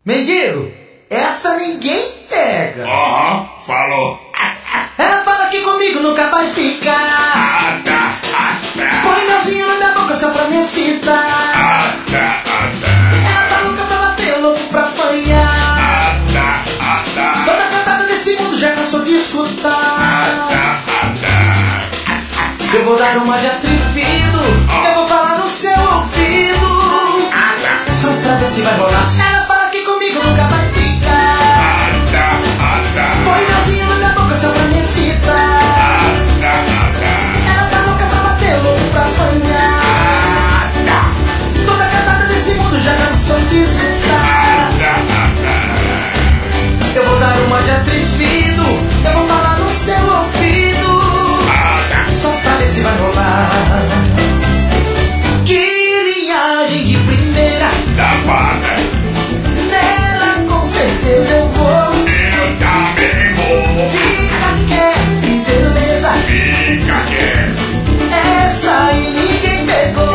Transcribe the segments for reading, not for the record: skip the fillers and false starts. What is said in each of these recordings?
Mendigo, essa ninguém pega. Aham, falou. Ela fala aqui comigo, nunca vai ficar. Põe melzinho na minha boca só pra me excitar. Ela tá louca pra bater, louco pra apanhar. Toda cantada desse mundo já cansou de escutar. Eu vou dar uma de atrevido, eu vou falar no seu ouvido, só pra ver se vai rolar. Ela fala aqui comigo, nunca vai ficar. Põe melzinho na minha boca só pra me excitar. Ela tá louca pra bater, louco pra apanhar. Toda cantada desse mundo já cansou de escutar. Eu vou dar uma de atrevido, eu vou falar no seu ouvido, só pra ver se vai rolar. Que linhagem de primeira, Da vaga, nela com certeza eu vou. eu também vou. Fica quieto e beleza, Fica quieto. essa aí ninguém pegou.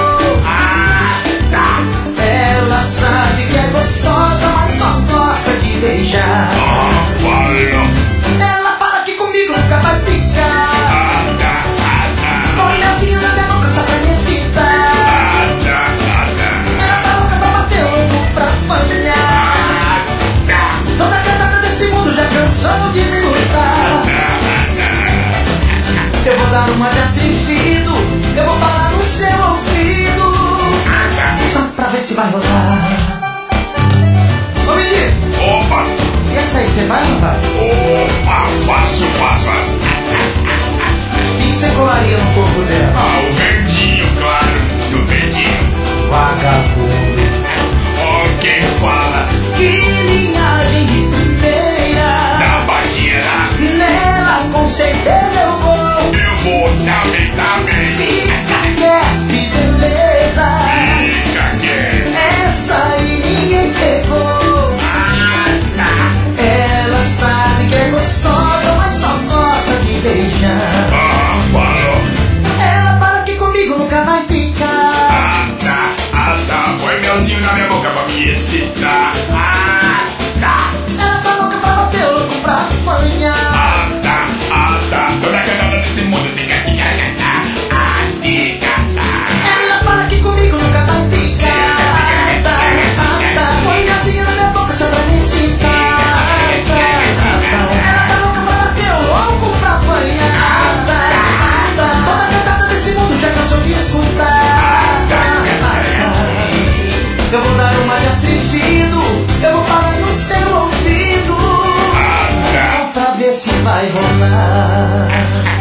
Ela sabe que é gostosa, mas só gosta de beijar. Falou. Ela fala aqui comigo, nunca vai ficar. Põe melzinho na minha boca só pra me excitar. Ela tá louca pra bater, louco pra apanhar. Toda cantada desse mundo já cansou de escutar. Eu vou dar uma de atrevido, eu vou falar no seu ouvido, só pra ver se vai rolar. Ô menino, Opa, e essa aí você vai ou não vai? opa, faço. O que você colaria no corpo dela? O verdinho, claro, do dedinho. Vagabundo. Ó, quem fala Que linhagem de primeira, da bagueira. nela com certeza eu vou. Eu vou também. Fica quieto e beleza, Fica quieto. essa aí ninguém pegou. Ela sabe que é gostosa, mas só gosta de beijar. Falou. Ela fala aqui comigo, nunca vai ficar. Põe melzinho na minha boca pra me excitar. Ela tá louca pra bater, louco pra apanhar. Toda cantada desse mundo fica aqui. Ela fala aqui comigo, nunca vai ficar. Põe melzinho na minha boca só pra me excitar. Ela tá louca pra bater, louco pra apanhar. Toda cantada desse mundo já cansou de escutar. Eu vou dar uma de atrevido, eu vou falar no seu ouvido, só pra ver se vai rolar.